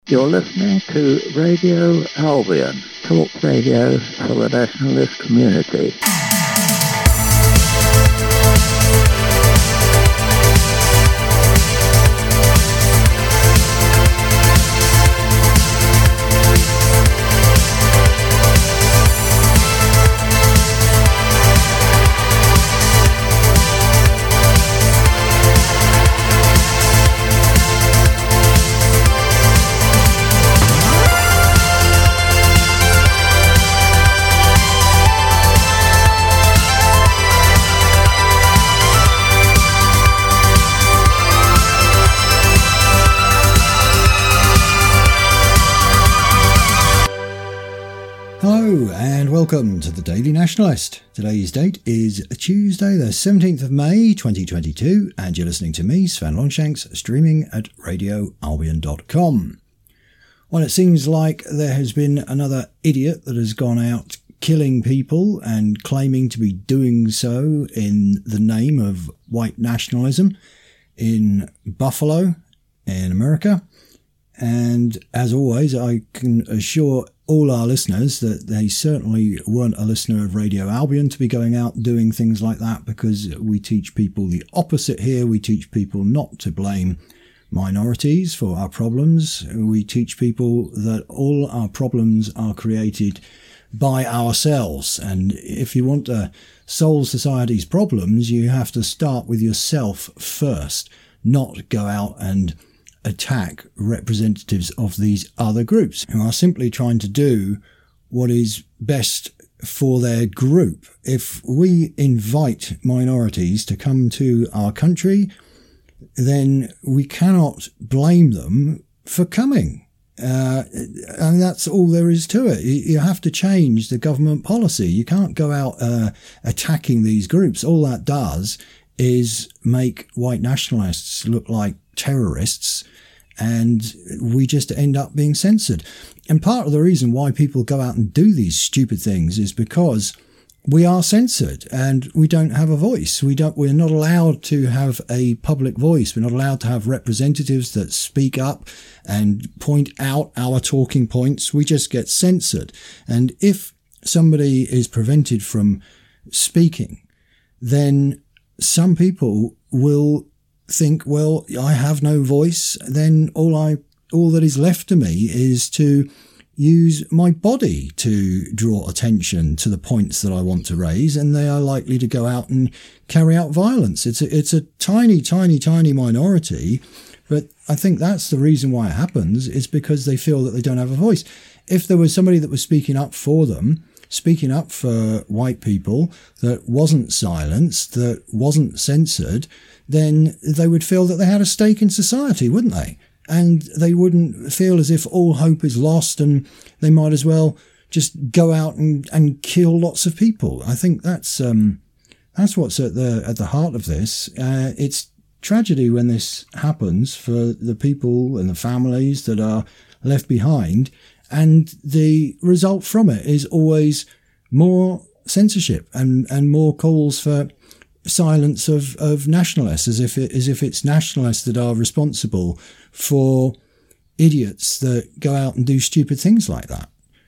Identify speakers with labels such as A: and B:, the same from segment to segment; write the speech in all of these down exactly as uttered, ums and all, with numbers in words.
A: You're listening to Radio Albion, talk radio for the nationalist community.
B: Welcome to the Daily Nationalist. Today's date is Tuesday the seventeenth of May twenty twenty-two and you're listening to me, Sven Longshanks, streaming at radio albion dot com. Well, it seems like there has been another idiot that has gone out killing people and claiming to be doing so in the name of white nationalism in Buffalo in America. And as always, I can assure all our listeners that they certainly weren't a listener of Radio Albion to be going out doing things like that, because we teach people the opposite here. We teach people not to blame minorities for our problems. We teach people that all our problems are created by ourselves. And if you want to solve society's problems, you have to start with yourself first, not go out and attack representatives of these other groups who are simply trying to do what is best for their group. If we invite minorities to come to our country, then we cannot blame them for coming. Uh, and that's all there is to it. You have to change the government policy. You can't go out uh, attacking these groups. All that does is make white nationalists look like terrorists, and we just end up being censored. And part of the reason why people go out and do these stupid things is because we are censored and we don't have a voice. We don't, we're not allowed to have a public voice. We're not allowed to have representatives that speak up and point out our talking points. We just get censored. And if somebody is prevented from speaking, then some people will think, well, I have no voice, then all I, all that is left to me is to use my body to draw attention to the points that I want to raise, and they are likely to go out and carry out violence. It's a, it's a tiny, tiny, tiny minority, but I think that's the reason why it happens, is because they feel that they don't have a voice. If there was somebody that was speaking up for them, speaking up for white people, that wasn't silenced, that wasn't censored, then they would feel that they had a stake in society, wouldn't they? And they wouldn't feel as if all hope is lost and they might as well just go out and, and kill lots of people. I think that's um, that's what's at the at the heart of this. Uh, it's tragedy when this happens for the people and the families that are left behind, and the result from it is always more censorship and, and more calls for silence of, of nationalists, as if it, as if it's nationalists that are responsible for idiots that go out and do stupid things like that.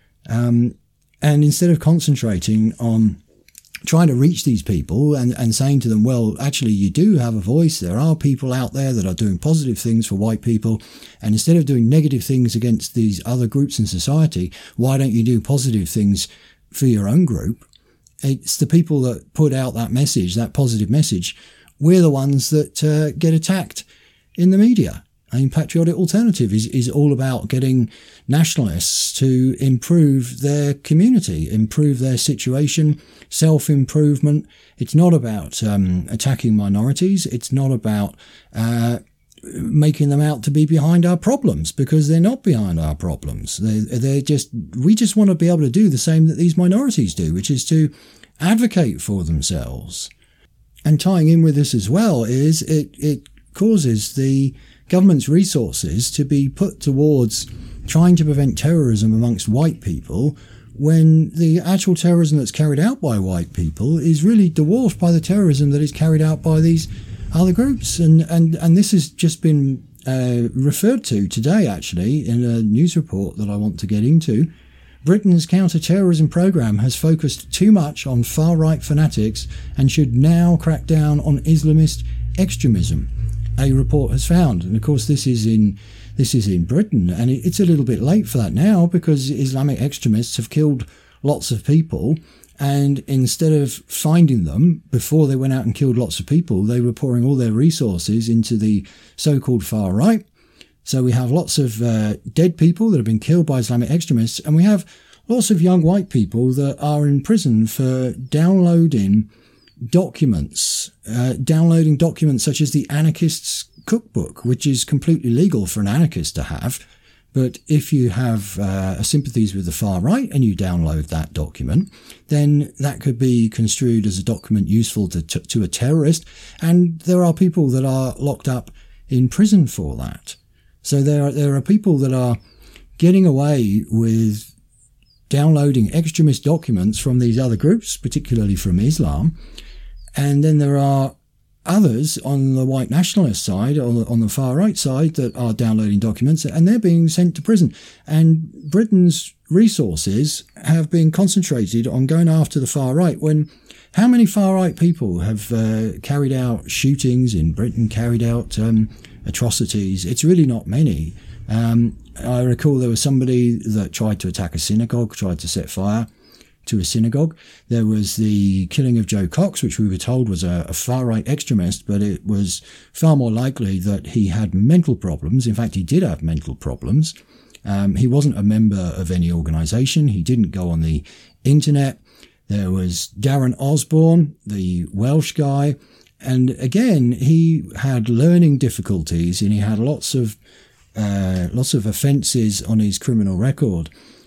B: Um, and instead of concentrating on trying to reach these people and, and saying to them, well, actually, you do have a voice. There are people out there that are doing positive things for white people. And instead of doing negative things against these other groups in society, why don't you do positive things for your own group? It's the people that put out that message, that positive message. We're the ones that uh, get attacked in the media. I mean, Patriotic Alternative is, is all about getting nationalists to improve their community, improve their situation, self-improvement. It's not about um, attacking minorities. It's not about uh, making them out to be behind our problems, because they're not behind our problems. They're, they're just, we just want to be able to do the same that these minorities do, which is to advocate for themselves. And tying in with this as well is it, it causes the government's resources to be put towards trying to prevent terrorism amongst white people, when the actual terrorism that's carried out by white people is really dwarfed by the terrorism that is carried out by these other groups. And, and, and this has just been uh, referred to today, actually, in a news report that I want to get into. Britain's counter-terrorism programme has focused too much on far-right fanatics and should now crack down on Islamist extremism, a report has found. And of course, this is in this is in Britain, and it's a little bit late for that now because Islamic extremists have killed lots of people. And instead of finding them before they went out and killed lots of people, they were pouring all their resources into the so-called far right. So we have lots of uh, dead people that have been killed by Islamic extremists, and we have lots of young white people that are in prison for downloading documents, uh, downloading documents such as the Anarchist's Cookbook, which is completely legal for an anarchist to have. But if you have uh, sympathies with the far right and you download that document, then that could be construed as a document useful to, to, to a terrorist. And there are people that are locked up in prison for that. So there are, there are people that are getting away with downloading extremist documents from these other groups, particularly from Islam. And then there are others on the white nationalist side, on the, on the far right side, that are downloading documents, and they're being sent to prison. And Britain's resources have been concentrated on going after the far right, when how many far right people have uh, carried out shootings in Britain, carried out um, atrocities? It's really not many. Um, I recall there was somebody that tried to attack a synagogue, tried to set fire to a synagogue. There was the killing of Joe Cox, which we were told was a, a far-right extremist, but it was far more likely that he had mental problems. In fact, he did have mental problems. Um, he wasn't a member of any organisation. He didn't go on the internet. There was Darren Osborne, the Welsh guy. And again, he had learning difficulties and he had lots of uh, lots of offences on his criminal record.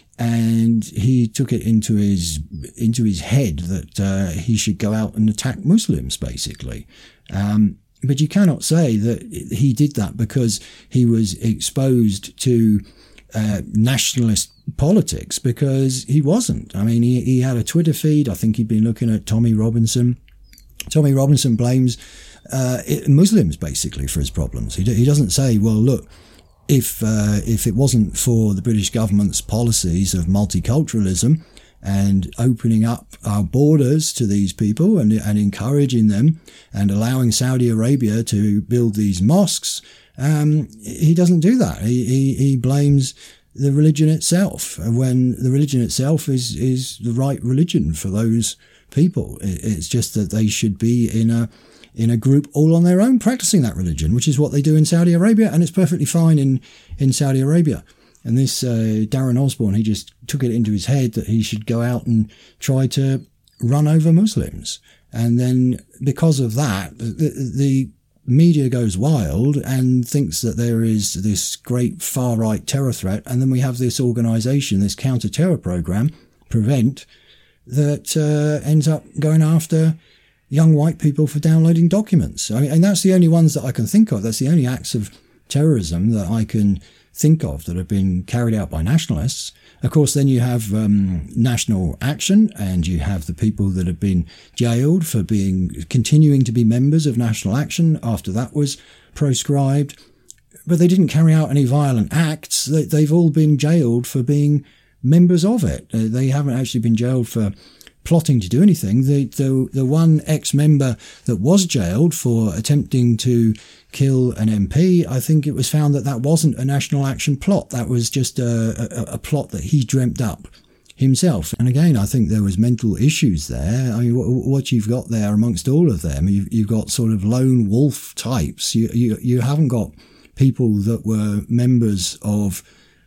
B: And he took it into his into his head that uh, he should go out and attack Muslims, basically. Um, but you cannot say that he did that because he was exposed to uh, nationalist politics, because he wasn't. I mean, he, he had a Twitter feed. I think he'd been looking at Tommy Robinson. Tommy Robinson blames uh, Muslims, basically, for his problems. He, he doesn't say, well, look, If uh, if it wasn't for the British government's policies of multiculturalism and opening up our borders to these people and, and encouraging them and allowing Saudi Arabia to build these mosques, um, he doesn't do that. He, he, he blames the religion itself, when the religion itself is, is the right religion for those people. It's just that they should be in a in a group all on their own practicing that religion, which is what they do in Saudi Arabia, and it's perfectly fine in, in Saudi Arabia. And this uh, Darren Osborne, he just took it into his head that he should go out and try to run over Muslims. And then because of that, the, the media goes wild and thinks that there is this great far-right terror threat. And then we have this organisation, this counter-terror programme, Prevent, that uh, ends up going after young white people for downloading documents. I mean, and that's the only ones that I can think of. That's the only acts of terrorism that I can think of that have been carried out by nationalists. Of course, then you have um, National Action, and you have the people that have been jailed for being continuing to be members of National Action after that was proscribed. But they didn't carry out any violent acts. They, they've all been jailed for being members of it. Uh, they haven't actually been jailed for plotting to do anything. The, the the one ex-member that was jailed for attempting to kill an M P, I think it was found that that wasn't a National Action plot. That was just a, a, a plot that he dreamt up himself. And again, I think there was mental issues there. I mean, what, what you've got there amongst all of them, you've, you've got sort of lone wolf types. You, you, you haven't got people that were members of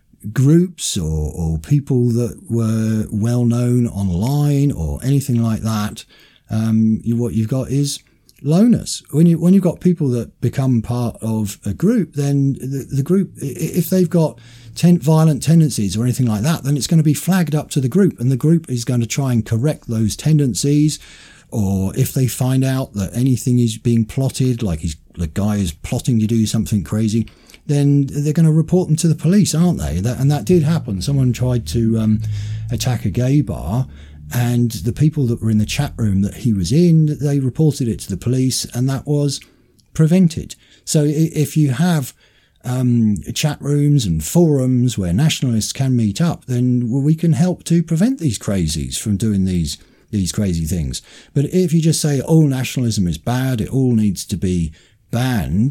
B: groups or, or people that were well known online or anything like that. Um, you, what you've got is loners. When you when you've got people that become part of a group, then the, the group, if they've got ten, violent tendencies or anything like that, then it's going to be flagged up to the group, and the group is going to try and correct those tendencies. Or if they find out that anything is being plotted, like he's, the guy is plotting to do something crazy, then they're going to report them to the police, aren't they? That, and that did happen. Someone tried to um, attack a gay bar, and the people that were in the chat room that he was in, they reported it to the police, and that was prevented. So if you have um, chat rooms and forums where nationalists can meet up, then we can help to prevent these crazies from doing these these crazy things. But if you just say all nationalism is bad, it all needs to be banned,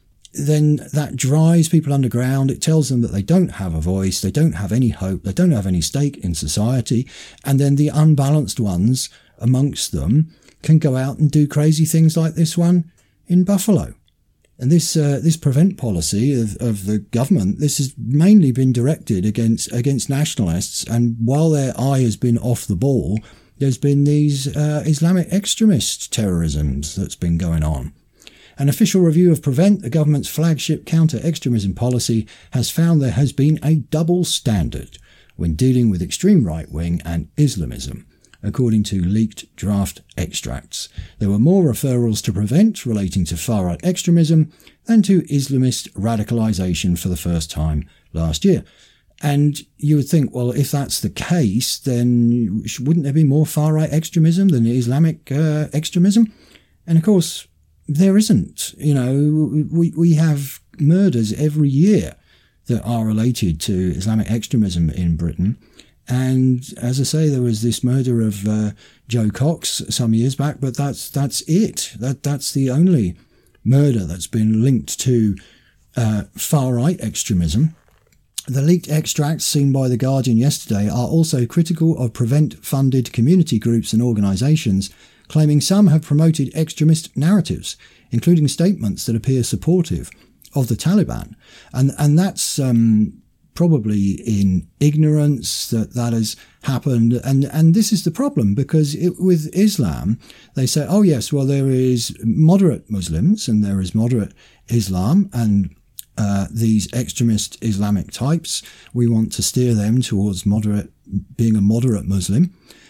B: then that drives people underground. It tells them that they don't have a voice, they don't have any hope, they don't have any stake in society, and then the unbalanced ones amongst them can go out and do crazy things like this one in Buffalo. And this uh, this prevent policy of, of the government, this has mainly been directed against against nationalists, and while their eye has been off the ball, there's been these uh, Islamic extremist terrorisms that's been going on. An official review of Prevent, the government's flagship counter-extremism policy, has found there has been a double standard when dealing with extreme right-wing and Islamism, according to leaked draft extracts. There were more referrals to Prevent relating to far-right extremism than to Islamist radicalisation for the first time last year. And you would think, well, if that's the case, then wouldn't there be more far-right extremism than Islamic uh, extremism? And of course, there isn't. You know, we, we have murders every year that are related to Islamic extremism in Britain. And as I say, there was this murder of uh, Joe Cox some years back, but that's that's it. That that's the only murder that's been linked to uh, far-right extremism. The leaked extracts seen by The Guardian yesterday are also critical of Prevent-funded community groups and organisations, claiming some have promoted extremist narratives, including statements that appear supportive of the Taliban. And and that's um, probably in ignorance that that has happened. And, and this is the problem, because it, with Islam, they say, oh yes, well, there is moderate Muslims and there is moderate Islam, and Uh, these extremist Islamic types, we want to steer them towards moderate, being a moderate Muslim.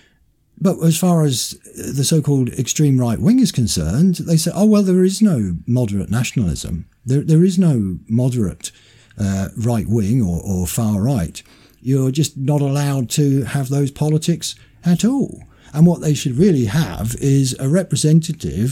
B: But as far as the so-called extreme right wing is concerned, they say, oh, well, there is no moderate nationalism. There, there is no moderate uh, right wing or, or far right. You're just not allowed to have those politics at all. And what they should really have is a representative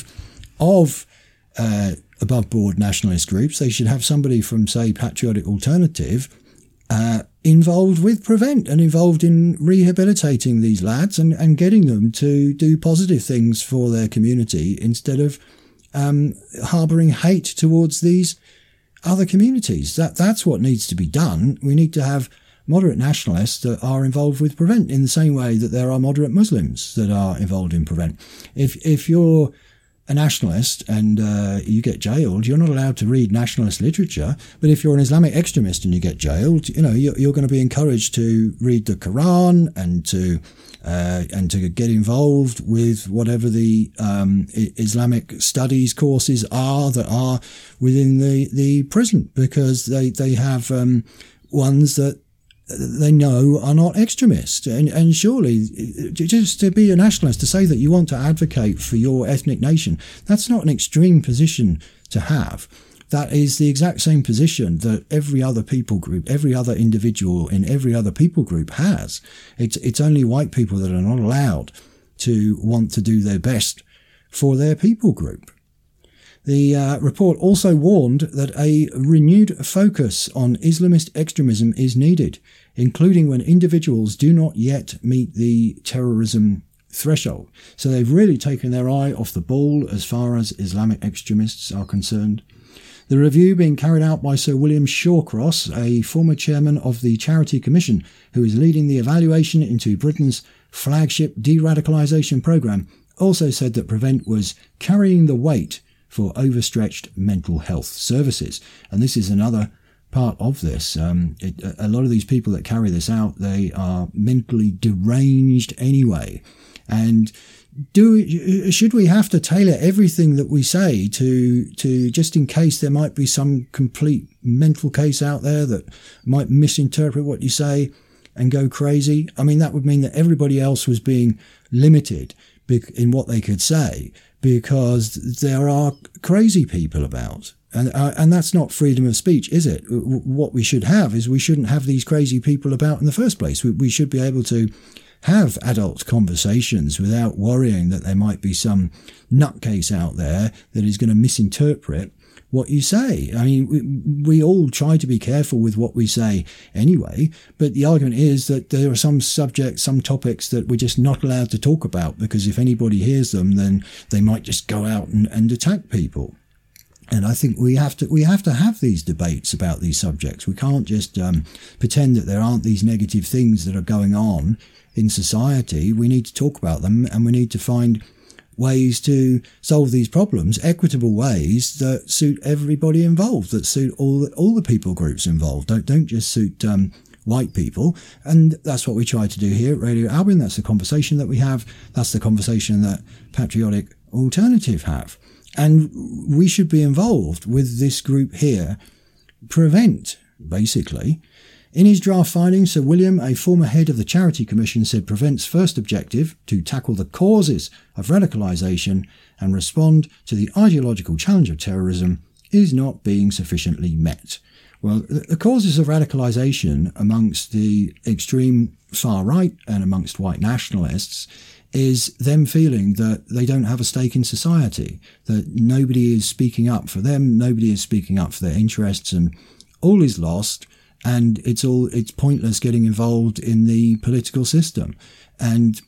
B: of uh, above-board nationalist groups. They should have somebody from, say, Patriotic Alternative uh, involved with Prevent and involved in rehabilitating these lads and, and getting them to do positive things for their community instead of um, harbouring hate towards these other communities. That That's what needs to be done. We need to have moderate nationalists that are involved with Prevent in the same way that there are moderate Muslims that are involved in Prevent. If, if you're a nationalist and uh, you get jailed, you're not allowed to read nationalist literature. But if you're an Islamic extremist and you get jailed, you know, you're, you're going to be encouraged to read the Quran and to uh, and to get involved with whatever the um, Islamic studies courses are that are within the, the prison, because they, they have um, ones that they know are not extremist. And, and surely, just to be a nationalist, to say that you want to advocate for your ethnic nation, that's not an extreme position to have. That is the exact same position that every other people group, every other individual in every other people group has. It's, it's only white people that are not allowed to want to do their best for their people group. The uh, report also warned that a renewed focus on Islamist extremism is needed, including when individuals do not yet meet the terrorism threshold. So they've really taken their eye off the ball as far as Islamic extremists are concerned. The review being carried out by Sir William Shawcross, a former chairman of the Charity Commission, who is leading the evaluation into Britain's flagship de-radicalisation programme, also said that Prevent was carrying the weight for overstretched mental health services. And this is another part of this. Um, it, a lot of these people that carry this out, they are mentally deranged anyway. And do should we have to tailor everything that we say to to just in case there might be some complete mental case out there that might misinterpret what you say and go crazy? I mean, that would mean that everybody else was being limited in what they could say, because there are crazy people about. And uh, and that's not freedom of speech, is it? What we should have is we shouldn't have these crazy people about in the first place. We, we should be able to have adult conversations without worrying that there might be some nutcase out there that is going to misinterpret what you say. I mean, we, we all try to be careful with what we say anyway, but the argument is that there are some subjects, some topics that we're just not allowed to talk about, because if anybody hears them, then they might just go out and, and attack people. And I think we have to we have to have these debates about these subjects. We can't just um, pretend that there aren't these negative things that are going on in society. We need to talk about them, and we need to find ways to solve these problems, equitable ways that suit everybody involved, that suit all all the people groups involved. Don't don't just suit um, white people. And that's what we try to do here at Radio Albion. That's the conversation that we have. That's the conversation that Patriotic Alternative have. And we should be involved with this group here. Prevent, basically. In his draft findings, Sir William, a former head of the Charity Commission, said Prevent's first objective, to tackle the causes of radicalisation and respond to the ideological challenge of terrorism, is not being sufficiently met. Well, the causes of radicalisation amongst the extreme far right and amongst white nationalists is them feeling that they don't have a stake in society, that nobody is speaking up for them, nobody is speaking up for their interests, and all is lost. And it's all, it's pointless getting involved in the political system. And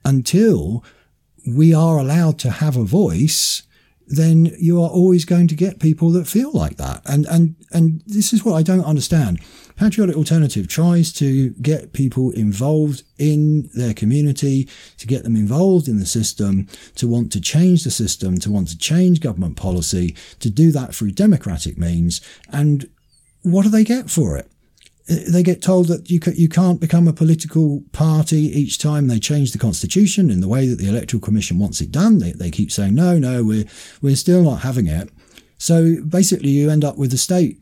B: until we are allowed to have a voice, then you are always going to get people that feel like that. And, and, and this is what I don't understand. Patriotic Alternative tries to get people involved in their community, to get them involved in the system, to want to change the system, to want to change government policy, to do that through democratic means. And what do they get for it? They get told that you you can't become a political party each time they change the constitution in the way that the Electoral Commission wants it done. They they keep saying, no, no, we're, we're still not having it. So basically you end up with the state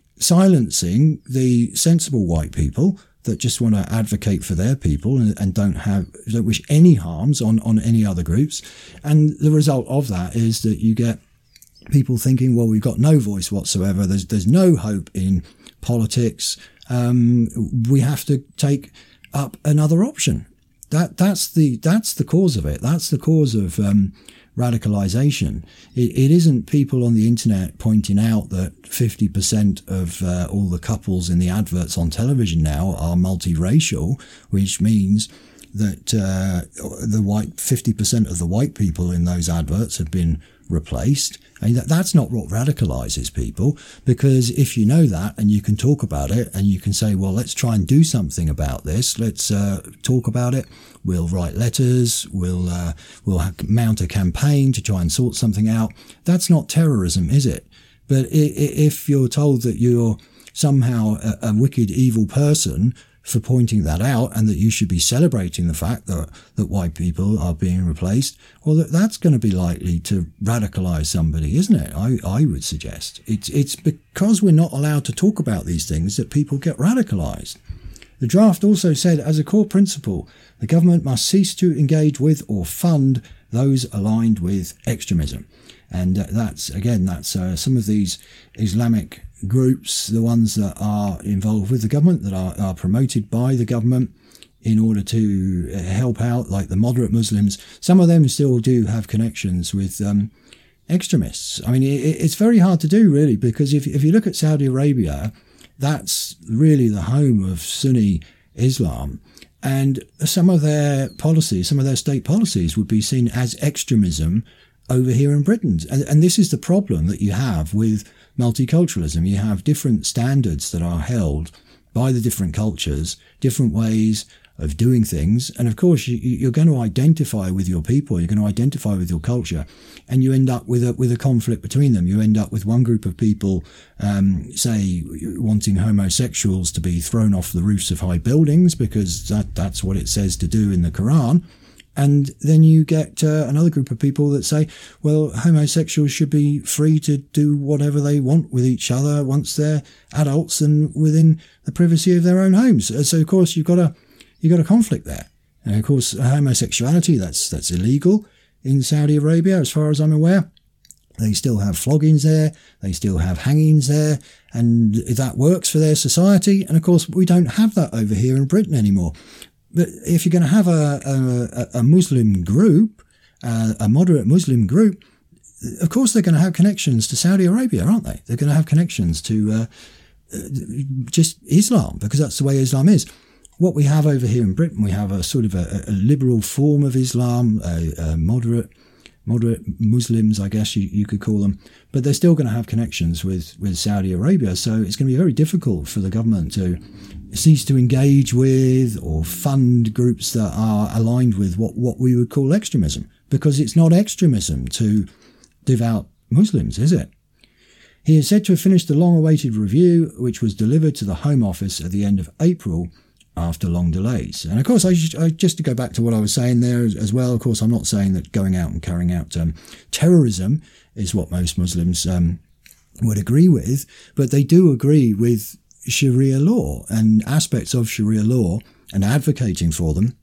B: silencing the sensible white people that just want to advocate for their people and, and don't have, don't wish any harms on, on any other groups. And the result of that is that you get people thinking, well, we've got no voice whatsoever. There's, there's no hope in politics. Um, we have to take up another option. That, that's the, that's the cause of it. That's the cause of, um, radicalization. It, it isn't people on the internet pointing out that fifty percent of uh, all the couples in the adverts on television now are multiracial, which means that uh, the white fifty percent of the white people in those adverts have been replaced. I mean, that, that's not what radicalizes people, because if you know that and you can talk about it and you can say, well, let's try and do something about this. Let's uh, talk about it. We'll write letters. We'll uh, we'll ha- mount a campaign to try and sort something out. That's not terrorism, is it? But if you're told that you're somehow a, a wicked, evil person for pointing that out, and that you should be celebrating the fact that, that white people are being replaced, well, that, that's going to be likely to radicalize somebody, isn't it? I, I would suggest. It's, it's because we're not allowed to talk about these things that people get radicalized. The draft also said, as a core principle, the government must cease to engage with or fund those aligned with extremism. And uh, that's, again, that's uh, some of these Islamic groups, the ones that are involved with the government, that are, are promoted by the government in order to help out, like the moderate Muslims. Some of them still do have connections with um, extremists. I mean, it, it's very hard to do, really, because if, if you look at Saudi Arabia, that's really the home of Sunni Islam. And some of their policies, some of their state policies would be seen as extremism over here in Britain. And, and this is the problem that you have with multiculturalism. You have different standards that are held by the different cultures, different ways of doing things. And of course, you, you're going to identify with your people, you're going to identify with your culture, and you end up with a, with a conflict between them. You end up with one group of people, um, say, wanting homosexuals to be thrown off the roofs of high buildings because that, that's what it says to do in the Quran. And then you get uh, another group of people that say, well, homosexuals should be free to do whatever they want with each other once they're adults and within the privacy of their own homes. So, of course, you've got a you've got a conflict there. And, of course, homosexuality, that's that's illegal in Saudi Arabia, as far as I'm aware. They still have floggings there. They still have hangings there. And that works for their society. And, of course, we don't have that over here in Britain anymore. But if you're going to have a, a, a Muslim group, uh, a moderate Muslim group, of course, they're going to have connections to Saudi Arabia, aren't they? They're going to have connections to uh, just Islam, because that's the way Islam is. What we have over here in Britain, we have a sort of a, a liberal form of Islam, a, a moderate, moderate Muslims, I guess you, you could call them, but they're still going to have connections with, with Saudi Arabia. So it's going to be very difficult for the government to cease to engage with or fund groups that are aligned with what, what we would call extremism, because it's not extremism to devout Muslims, is it? He is said to have finished the long-awaited review, which was delivered to the Home Office at the end of April, after long delays. And of course, I, I just to go back to what I was saying there as, as well, of course, I'm not saying that going out and carrying out um, terrorism is what most Muslims um, would agree with, but they do agree with Sharia law and aspects of Sharia law, and advocating for them,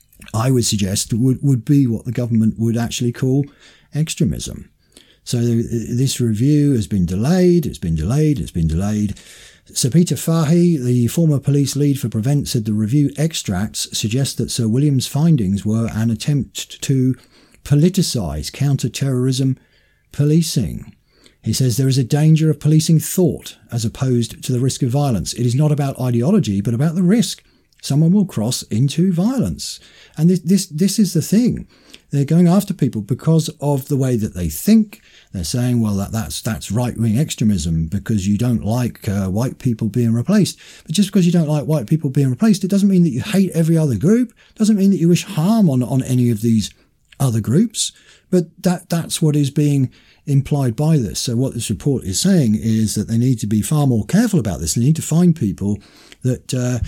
B: I would suggest, would, would be what the government would actually call extremism. So this review has been delayed, it's been delayed, it's been delayed. Sir Peter Fahy, the former police lead for Prevent, said the review extracts suggest that Sir William's findings were an attempt to politicise counter-terrorism policing. He says there is a danger of policing thought as opposed to the risk of violence. It is not about ideology, but about the risk. Someone will cross into violence. And this, this, this is the thing. They're going after people because of the way that they think. They're saying, well, that, that's that's right-wing extremism because you don't like uh, white people being replaced. But just because you don't like white people being replaced, it doesn't mean that you hate every other group. It doesn't mean that you wish harm on, on any of these other groups. But that that's what is being implied by this. So what this report is saying is that they need to be far more careful about this. They need to find people that uh,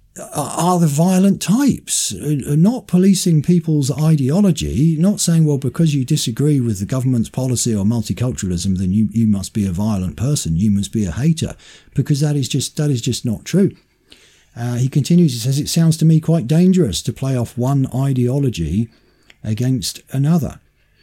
B: are the violent types, not policing people's ideology, not saying, well, because you disagree with the government's policy or multiculturalism, then you, you must be a violent person, you must be a hater, because that is just that is just not true. Uh, he continues, he says, it sounds to me quite dangerous to play off one ideology against another.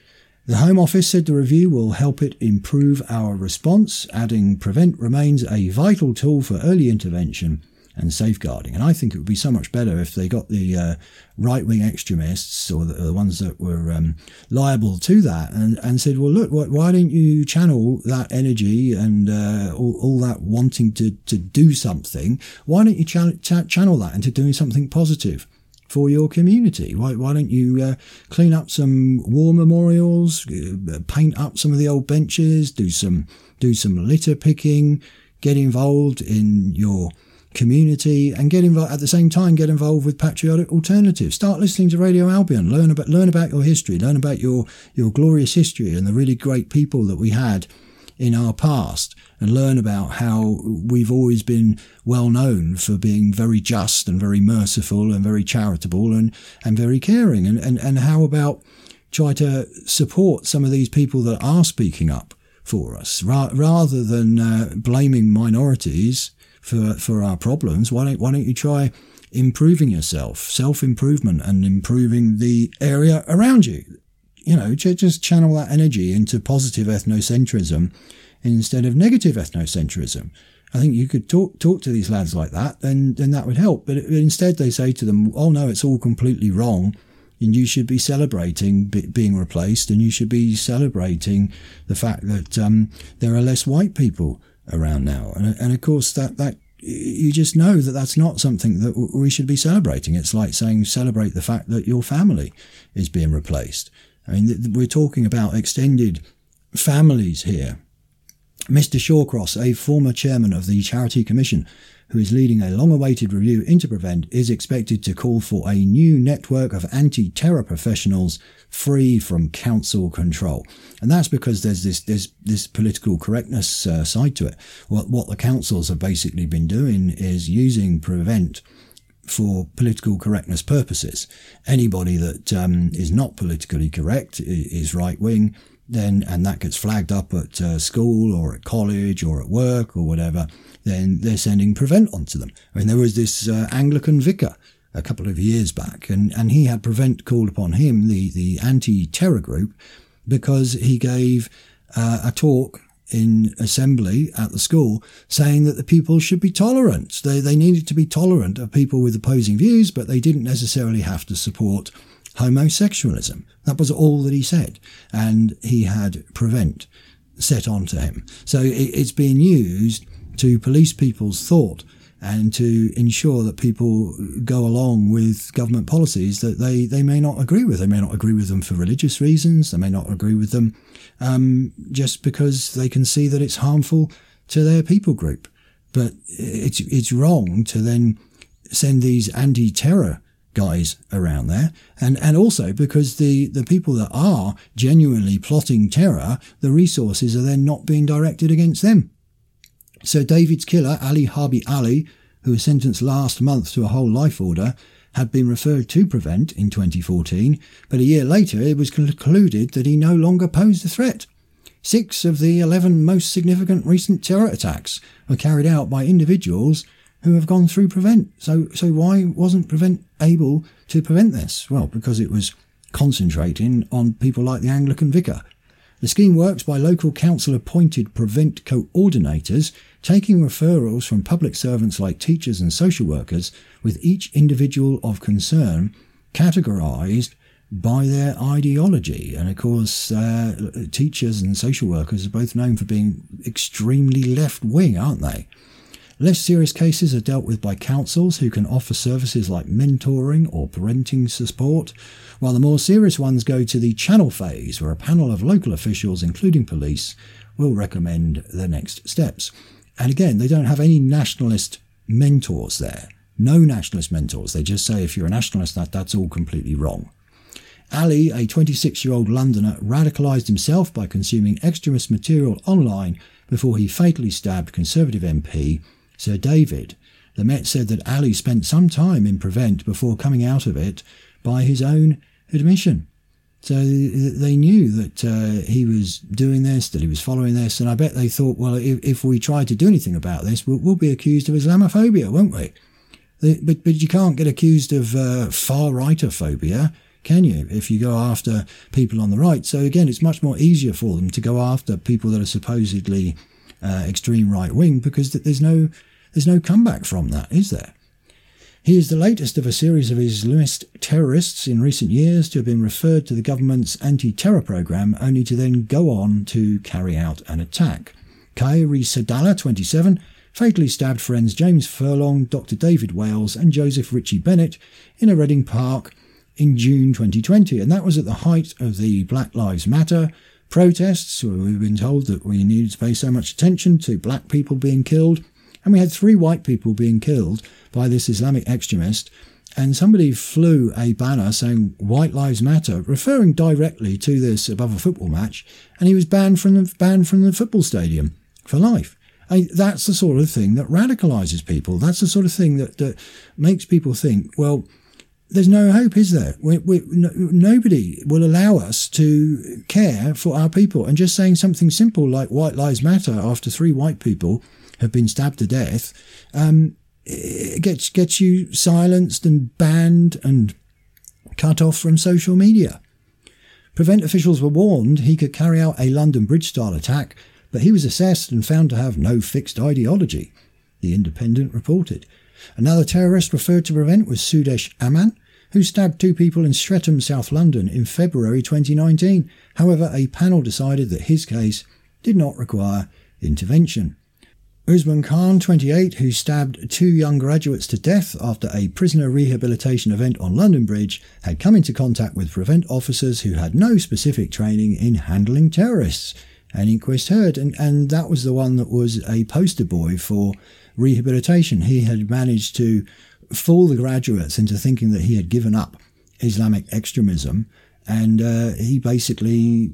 B: The Home Office said the review will help it improve our response, adding Prevent remains a vital tool for early intervention and safeguarding. And I think it would be so much better if they got the uh, right-wing extremists or the, the ones that were um, liable to that and, and said, well, look, why, why don't you channel that energy and uh, all, all that wanting to, to do something? Why don't you ch- ch- channel that into doing something positive for your community? Why, why don't you uh, clean up some war memorials, uh, paint up some of the old benches, do some do some litter picking, get involved in your community, and get involved at the same time. Get involved with Patriotic Alternatives. Start listening to Radio Albion. Learn about learn about your history. Learn about your your glorious history and the really great people that we had in our past, and learn about how we've always been well known for being very just and very merciful and very charitable and and very caring. And and and how about try to support some of these people that are speaking up for us, ra- rather than uh, blaming minorities for for our problems. Why don't why don't you try improving yourself, self-improvement, and improving the area around you? You know, just channel that energy into positive ethnocentrism instead of negative ethnocentrism. I think you could talk talk to these lads like that, and then that would help. But instead, they say to them, "Oh no, it's all completely wrong, and you should be celebrating b- being replaced, and you should be celebrating the fact that um, there are less white people around now." And, and of course, that that you just know that that's not something that w- we should be celebrating. It's like saying celebrate the fact that your family is being replaced. I mean, th- we're talking about extended families here. Mister Shawcross, a former chairman of the Charity Commission, who is leading a long-awaited review into Prevent, is expected to call for a new network of anti-terror professionals free from council control. And that's because there's this there's this political correctness uh, side to it. What, what the councils have basically been doing is using Prevent for political correctness purposes. Anybody that um, is not politically correct is right-wing, then, and that gets flagged up at uh, school or at college or at work or whatever, then they're sending Prevent onto them. I mean, there was this uh, Anglican vicar a couple of years back, and, and he had Prevent called upon him, the, the anti-terror group, because he gave uh, a talk in assembly at the school saying that the people should be tolerant. They, they needed to be tolerant of people with opposing views, but they didn't necessarily have to support homosexualism. That was all that he said. And he had Prevent set onto him. So it, it's being used to police people's thought and to ensure that people go along with government policies that they, they may not agree with. They may not agree with them for religious reasons. They may not agree with them um, just because they can see that it's harmful to their people group. But it's it's wrong to then send these anti-terror guys around there. And, and also because the, the people that are genuinely plotting terror, the resources are then not being directed against them. So David's killer, Ali Harbi Ali, who was sentenced last month to a whole life order, had been referred to Prevent in twenty fourteen, but a year later it was concluded that he no longer posed a threat. Six of the eleven most significant recent terror attacks were carried out by individuals who have gone through Prevent. So, so why wasn't Prevent able to prevent this? Well, because it was concentrating on people like the Anglican vicar. The scheme works by local council-appointed Prevent coordinators, taking referrals from public servants like teachers and social workers, with each individual of concern categorised by their ideology. And of course, uh, teachers and social workers are both known for being extremely left-wing, aren't they? Less serious cases are dealt with by councils who can offer services like mentoring or parenting support, while the more serious ones go to the channel phase, where a panel of local officials, including police, will recommend the next steps. And again, they don't have any nationalist mentors there. No nationalist mentors. They just say if you're a nationalist, that, that's all completely wrong. Ali, a twenty-six-year-old Londoner, radicalised himself by consuming extremist material online before he fatally stabbed Conservative M P Sir David. The Met said that Ali spent some time in Prevent before coming out of it by his own admission. So they knew that uh, he was doing this, that he was following this, and I bet they thought, well, if, if we try to do anything about this, we'll, we'll be accused of Islamophobia, won't we? The, but, but you can't get accused of uh, far-righter-phobia, can you, if you go after people on the right? So again, it's much more easier for them to go after people that are supposedly uh, extreme right-wing, because there's no there's no comeback from that, is there? He is the latest of a series of Islamist terrorists in recent years to have been referred to the government's anti-terror programme, only to then go on to carry out an attack. Khairi Sadallah, twenty-seven, fatally stabbed friends James Furlong, Doctor David Wales and Joseph Ritchie Bennett in a Reading Park in June twenty twenty, and that was at the height of the Black Lives Matter protests, where we've been told that we needed to pay so much attention to black people being killed, and we had three white people being killed by this Islamic extremist, and somebody flew a banner saying White Lives Matter, referring directly to this above a football match, and he was banned from the banned from the football stadium for life. I mean, that's the sort of thing that radicalises people. That's the sort of thing that, that makes people think, well, there's no hope, is there? We, we, no, nobody will allow us to care for our people. And just saying something simple like White Lives Matter after three white people have been stabbed to death um, it gets, gets you silenced and banned and cut off from social media. Prevent officials were warned he could carry out a London Bridge-style attack, but he was assessed and found to have no fixed ideology, The Independent reported. Another terrorist referred to Prevent was Sudesh Aman, who stabbed two people in Streatham, South London in February twenty nineteen. However, a panel decided that his case did not require intervention. Usman Khan, twenty-eight, who stabbed two young graduates to death after a prisoner rehabilitation event on London Bridge, had come into contact with Prevent officers who had no specific training in handling terrorists, an inquest heard, and, and that was the one that was a poster boy for rehabilitation. He had managed to fool the graduates into thinking that he had given up Islamic extremism, and uh, he basically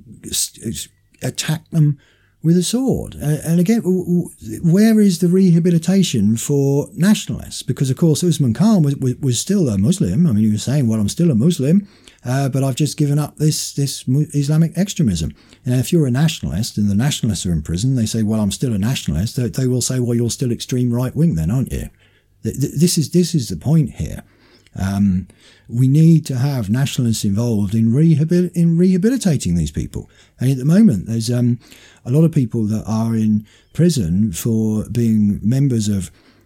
B: attacked them with a sword. Uh, and again, where is the rehabilitation for nationalists? Because, of course, Usman Khan was, was, was still a Muslim. I mean, he was saying, well, I'm still a Muslim, uh, but I've just given up this, this Islamic extremism. And if you're a nationalist and the nationalists are in prison, they say, well, I'm still a nationalist. They, they will say, well, you're still extreme right-wing then, aren't you? This is, this is the point here. Um, we need to have nationalists involved in, rehabil- in rehabilitating these people. And at the moment, there's um, a lot of people that are in prison for being members of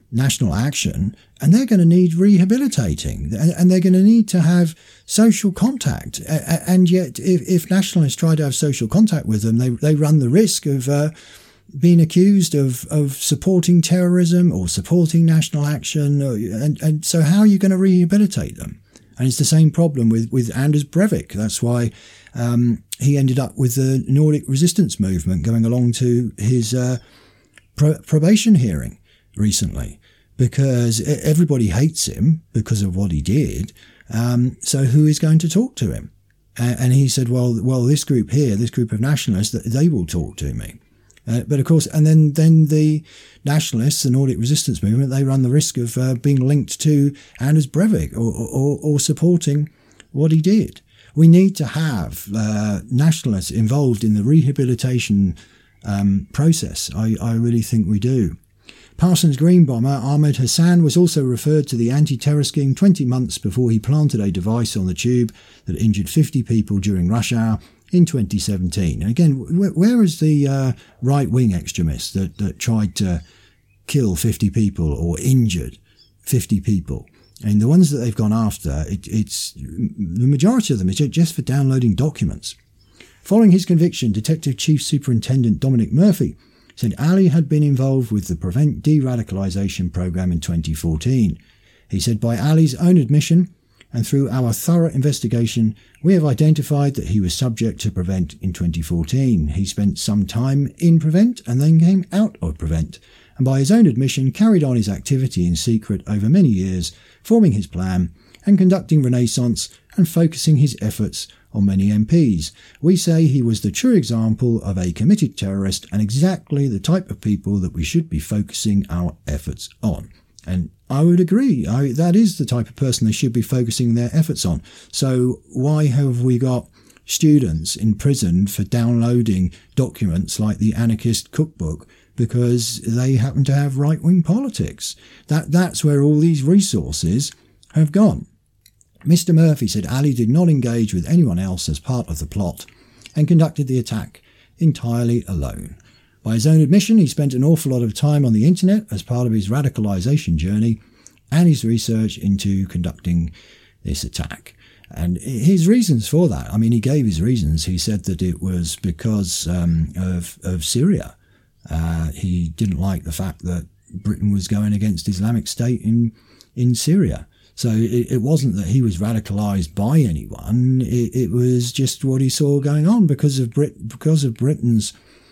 B: national action, and they're going to need rehabilitating, and they're going to need to have social contact. And yet, if, if nationalists try to have social contact with them, they they run the risk of uh, being accused of, of supporting terrorism or supporting national action. And, and so how are you going to rehabilitate them? And it's the same problem with, with Anders Breivik. That's why um, he ended up with the Nordic resistance movement going along to his uh, pro- probation hearing recently, because everybody hates him because of what he did. Um, so who is going to talk to him? And he said, well, well, this group here, this group of nationalists, they will talk to me. Uh, but of course, and then, then the nationalists, the Nordic resistance movement, they run the risk of uh, being linked to Anders Breivik or, or, or supporting what he did. We need to have uh, nationalists involved in the rehabilitation um, process. I, I really think we do. Parsons Green bomber Ahmed Hassan was also referred to the anti-terror scheme twenty months before he planted a device on the tube that injured fifty people during rush hour in twenty seventeen. And again, wh- where is the uh, right-wing extremist that, that tried to kill fifty people or injured fifty people? And the ones that they've gone after, it, it's the majority of them is just for downloading documents. Following his conviction, Detective Chief Superintendent Dominic Murphy said Ali had been involved with the Prevent De-Radicalisation programme in twenty fourteen. He said, by Ali's own admission and through our thorough investigation, we have identified that he was subject to Prevent in twenty fourteen. He spent some time in Prevent and then came out of Prevent, and by his own admission carried on his activity in secret over many years, forming his plan and conducting Renaissance and focusing his efforts on many M Ps. We say he was the true example of a committed terrorist and exactly the type of people that we should be focusing our efforts on. And I would agree. I, that is the type of person they should be focusing their efforts on. So why have we got students in prison for downloading documents like the Anarchist Cookbook? Because they happen to have right-wing politics. That That's where all these resources have gone. Mister Murphy said Ali did not engage with anyone else as part of the plot and conducted the attack entirely alone. By his own admission, he spent an awful lot of time on the internet as part of his radicalisation journey and his research into conducting this attack. And his reasons for that, I mean, he gave his reasons. He said that it was because um, of, of Syria. Uh, he didn't like the fact that Britain was going against Islamic State in, in Syria. So it, it wasn't that he was radicalised by anyone. It, it was just what he saw going on because of Brit, because of Britain's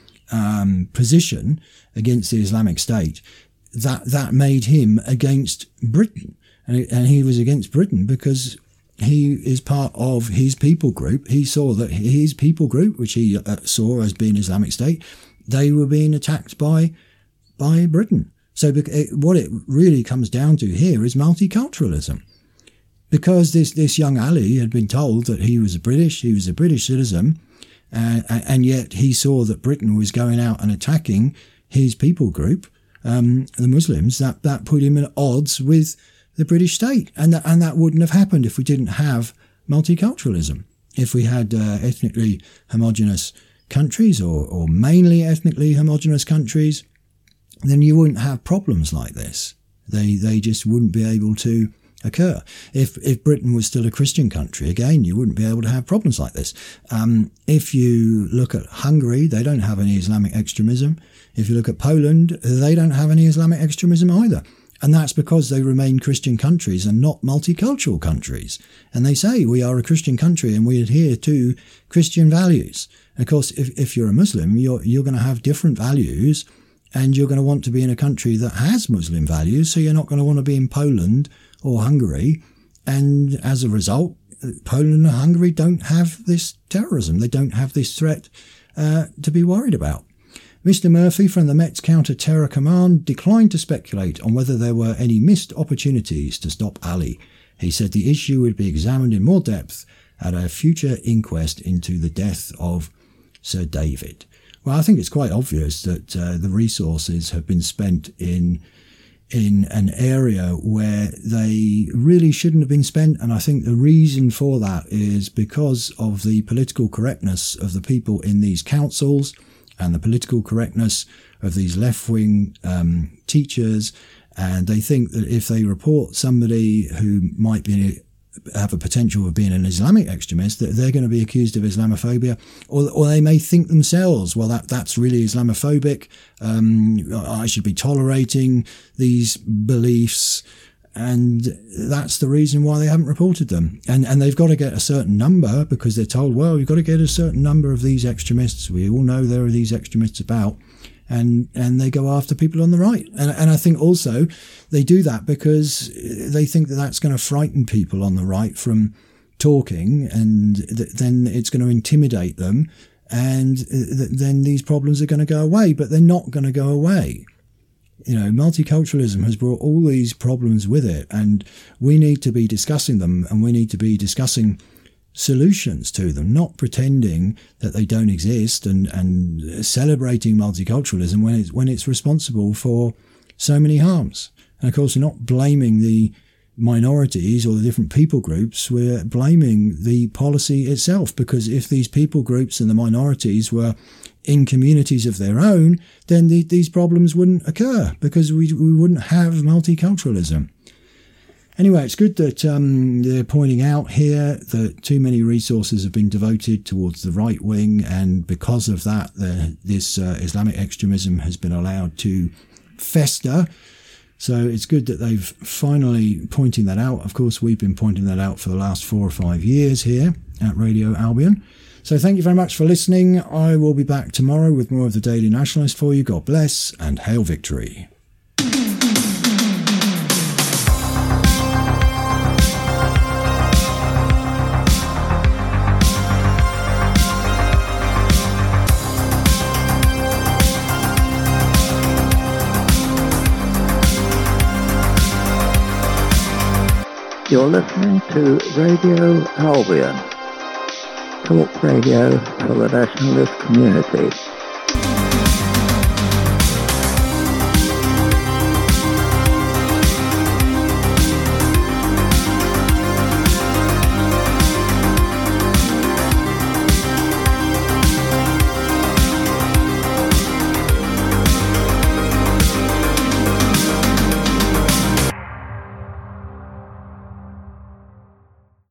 B: um, position against the Islamic State. That that made him against Britain, and, it, and he was against Britain because he is part of his people group. He saw that his people group, which he uh, saw as being Islamic State, they were being attacked by by Britain. So what it really comes down to here is multiculturalism. Because this, this young Ali had been told that he was a British, he was a British citizen, uh, and yet he saw that Britain was going out and attacking his people group, um, the Muslims, that, that put him at odds with the British state. And that, and that wouldn't have happened if we didn't have multiculturalism. If we had uh, ethnically homogenous countries or, or mainly ethnically homogenous countries, then you wouldn't have problems like this. They they just wouldn't be able to occur. If if Britain was still a Christian country, again, you wouldn't be able to have problems like this. Um, if you look at Hungary, they don't have any Islamic extremism. If you look at Poland, they don't have any Islamic extremism either. And that's because they remain Christian countries and not multicultural countries. And they say we are a Christian country and we adhere to Christian values. And of course, if, if you're a Muslim, you're you're going to have different values. And you're going to want to be in a country that has Muslim values, so you're not going to want to be in Poland or Hungary. And as a result, Poland and Hungary don't have this terrorism. They don't have this threat uh, to be worried about. Mister Murphy from the Met's Counter-Terror Command declined to speculate on whether there were any missed opportunities to stop Ali. He said the issue would be examined in more depth at a future inquest into the death of Sir David. Well, I think it's quite obvious that uh, the resources have been spent in in an area where they really shouldn't have been spent. And I think the reason for that is because of the political correctness of the people in these councils and the political correctness of these left-wing um, teachers And they think that if they report somebody who might be have a potential of being an Islamic extremist, that they're going to be accused of Islamophobia, or or they may think themselves, well, that that's really Islamophobic. Um, I should be tolerating these beliefs, and that's the reason why they haven't reported them. And and they've got to get a certain number, because they're told, well, you've got to get a certain number of these extremists. We all know there are these extremists about. And and they go after people on the right. And and I think also they do that because they think that that's going to frighten people on the right from talking, and th- then it's going to intimidate them, and th- then these problems are going to go away. But they're not going to go away. You know, multiculturalism has brought all these problems with it, and we need to be discussing them, and we need to be discussing solutions to them, not pretending that they don't exist and, and celebrating multiculturalism when it's, when it's responsible for so many harms. And of course, we're not blaming the minorities or the different people groups, we're blaming the policy itself, because if these people groups and the minorities were in communities of their own, then the, these problems wouldn't occur, because we, we wouldn't have multiculturalism. Anyway, it's good that um, they're pointing out here that too many resources have been devoted towards the right wing, and because of that, the, this uh, Islamic extremism has been allowed to fester. So it's good that they've finally pointing that out. Of course, we've been pointing that out for the last four or five years here at Radio Albion. So thank you very much for listening. I will be back tomorrow with more of the Daily Nationalist for you. God bless, and hail victory.
A: You're listening to Radio Albion, talk radio for the nationalist community.